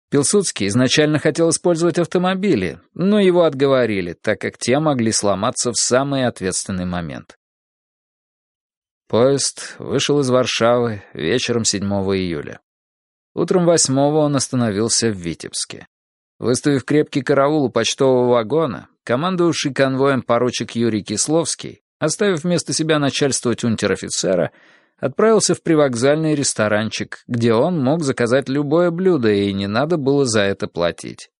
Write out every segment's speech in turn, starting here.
Пилсудский изначально хотел использовать автомобили, но его отговорили, так как те могли сломаться в самый ответственный момент. Поезд вышел из Варшавы вечером 7 июля. Утром 8-го он остановился в Витебске. Выставив крепкий караул у почтового вагона, командовавший конвоем поручик Юрий Кисловский, оставив вместо себя начальствовать унтер-офицера, отправился в привокзальный ресторанчик, где он мог заказать любое блюдо, и не надо было за это платить.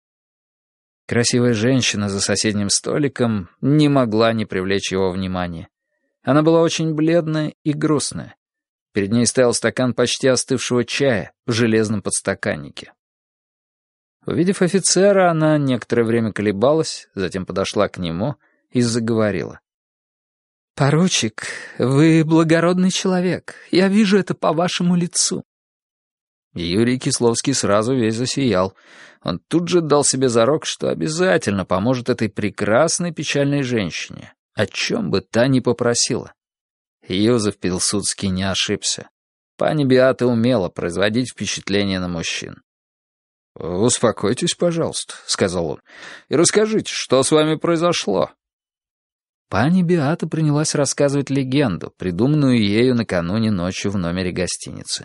Красивая женщина за соседним столиком не могла не привлечь его внимания. Она была очень бледная и грустная. Перед ней стоял стакан почти остывшего чая в железном подстаканнике. Увидев офицера, она некоторое время колебалась, затем подошла к нему и заговорила. «Поручик, вы благородный человек. Я вижу это по вашему лицу». Юрий Кисловский сразу весь засиял. Он тут же дал себе зарок, что обязательно поможет этой прекрасной печальной женщине, о чем бы та ни попросила. Йозеф Пилсудский не ошибся. Пани Беата умела производить впечатление на мужчин. «Успокойтесь, пожалуйста», — сказал он, — «и расскажите, что с вами произошло». Пани Беата принялась рассказывать легенду, придуманную ею накануне ночью в номере гостиницы.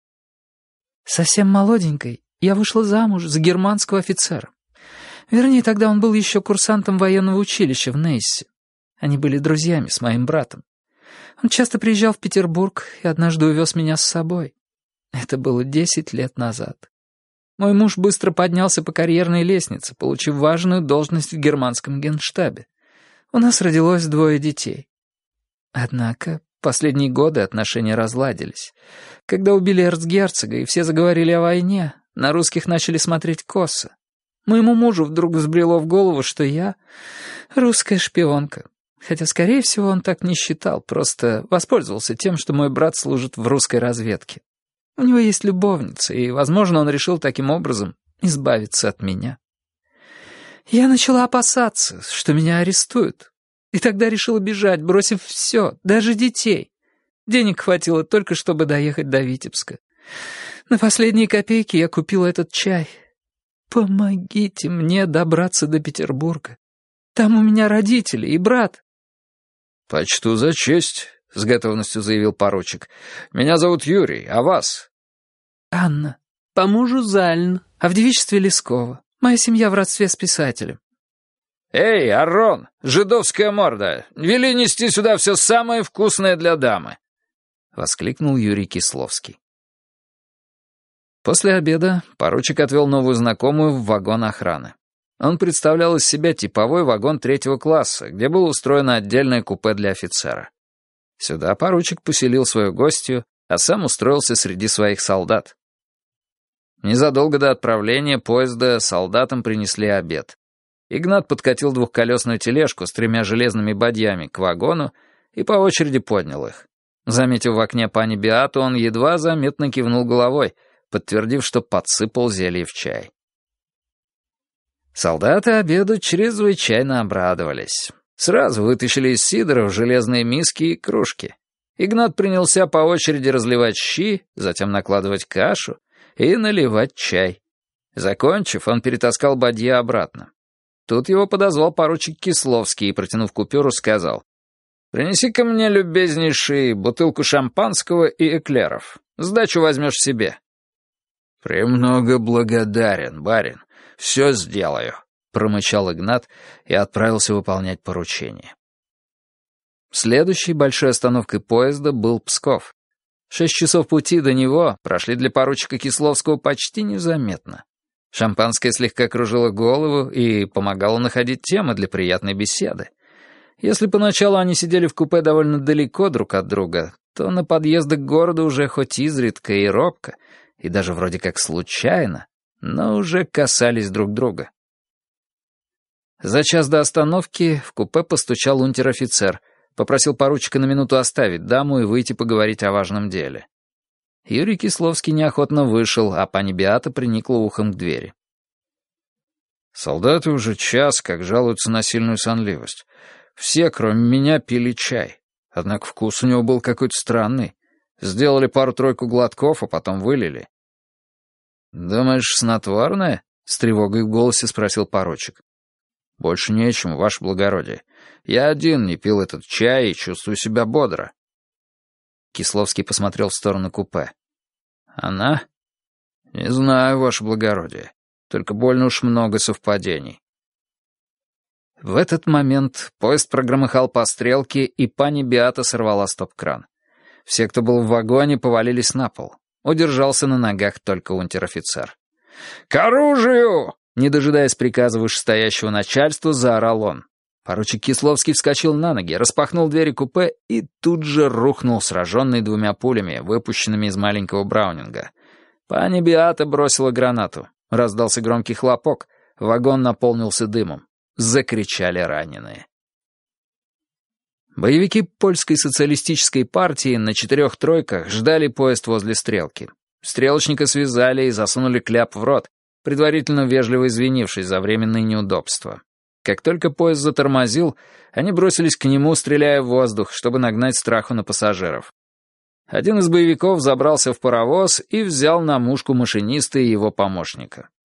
«Совсем молоденькой я вышла замуж за германского офицера. Вернее, тогда он был еще курсантом военного училища в Нейсе. Они были друзьями с моим братом. Он часто приезжал в Петербург и однажды увез меня с собой. Это было 10 лет назад. Мой муж быстро поднялся по карьерной лестнице, получив важную должность в германском генштабе. У нас родилось 2 детей. Однако последние годы отношения разладились. Когда убили эрцгерцога и все заговорили о войне, на русских начали смотреть косо. Моему мужу вдруг взбрело в голову, что я русская шпионка. Хотя, скорее всего, он так не считал, просто воспользовался тем, что мой брат служит в русской разведке. У него есть любовница, и, возможно, он решил таким образом избавиться от меня. Я начала опасаться, что меня арестуют. И тогда решила бежать, бросив все, даже детей. Денег хватило только, чтобы доехать до Витебска. На последние копейки я купила этот чай. Помогите мне добраться до Петербурга. Там у меня родители и брат. «Почту за честь», — с готовностью заявил поручик. «Меня зовут Юрий, а вас?» «Анна. По мужу Зальн, а в девичестве Лескова. Моя семья в родстве с писателем». «Эй, Арон, жидовская морда, вели нести сюда все самое вкусное для дамы», — воскликнул Юрий Кисловский. После обеда поручик отвел новую знакомую в вагон охраны. Он представлял из себя типовой вагон 3-го класса, где было устроено отдельное купе для офицера. Сюда поручик поселил свою гостью, а сам устроился среди своих солдат. Незадолго до отправления поезда солдатам принесли обед. Игнат подкатил 2-колесную тележку с 3 железными бадьями к вагону и по очереди поднял их. Заметив в окне пани Беату, он едва заметно кивнул головой, подтвердив, что подсыпал зелье в чай. Солдаты обеду чрезвычайно обрадовались. Сразу вытащили из сидоров железные миски и кружки. Игнат принялся по очереди разливать щи, затем накладывать кашу и наливать чай. Закончив, он перетаскал бадья обратно. Тут его подозвал поручик Кисловский и, протянув купюру, сказал: «Принеси-ка мне, любезнейший, бутылку шампанского и эклеров. Сдачу возьмешь себе». «Премного благодарен, барин. Все сделаю», — промычал Игнат и отправился выполнять поручение. Следующей большой остановкой поезда был Псков. 6 часов пути до него прошли для поручика Кисловского почти незаметно. Шампанское слегка кружило голову и помогало находить темы для приятной беседы. Если поначалу они сидели в купе довольно далеко друг от друга, то на подъезды к городу уже хоть изредка и робко, и даже вроде как случайно, но уже касались друг друга. За час до остановки в купе постучал унтер-офицер, попросил поручика на минуту оставить даму и выйти поговорить о важном деле. Юрий Кисловский неохотно вышел, а пани Беата приникла ухом к двери. «Солдаты уже час как жалуются на сильную сонливость. Все, кроме меня, пили чай. Однако вкус у него был какой-то странный. Сделали пару-тройку глотков, а потом вылили. «Думаешь, снотворное?» — с тревогой в голосе спросил поручик. «Больше нечем, ваше благородие. Я один не пил этот чай и чувствую себя бодро». Кисловский посмотрел в сторону купе. «Она?» «Не знаю, ваше благородие. Только больно уж много совпадений». В этот момент поезд прогромыхал по стрелке, и пани Беата сорвала стоп-кран. Все, кто был в вагоне, повалились на пол. Удержался на ногах только унтер-офицер. «К оружию!» Не дожидаясь приказа вышестоящего начальства, заорал он. Поручик Кисловский вскочил на ноги, распахнул двери купе и тут же рухнул, сраженный 2 пулями, выпущенными из маленького браунинга. Пани Беата бросила гранату. Раздался громкий хлопок. Вагон наполнился дымом. Закричали раненые. Боевики польской социалистической партии на 4 тройках ждали поезд возле стрелки. Стрелочника связали и засунули кляп в рот, предварительно вежливо извинившись за временные неудобства. Как только поезд затормозил, они бросились к нему, стреляя в воздух, чтобы нагнать страху на пассажиров. Один из боевиков забрался в паровоз и взял на мушку машиниста и его помощника.